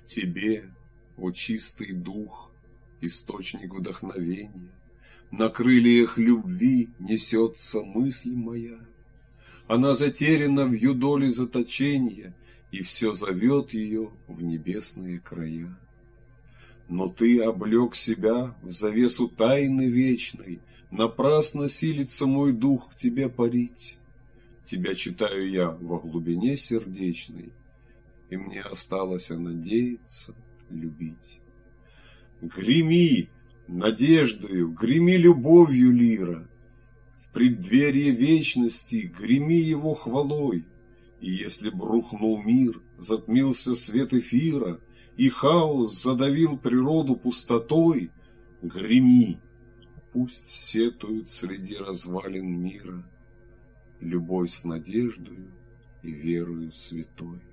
тебе, о чистый дух, источник вдохновения, на крыльях любви несется мысль моя. Она затеряна в юдоле заточения, и все зовет ее в небесные края. Но ты облег себя в завесу тайны вечной, напрасно силится мой дух к тебе парить. Тебя читаю я во глубине сердечной, и мне осталось надеяться, любить. Греми надеждою, греми любовью лира, в преддверии вечности греми его хвалой, и если б рухнул мир, затмился свет эфира, и хаос задавил природу пустотой, греми, пусть сетуют среди развалин мира любовь с надеждою и верою святой.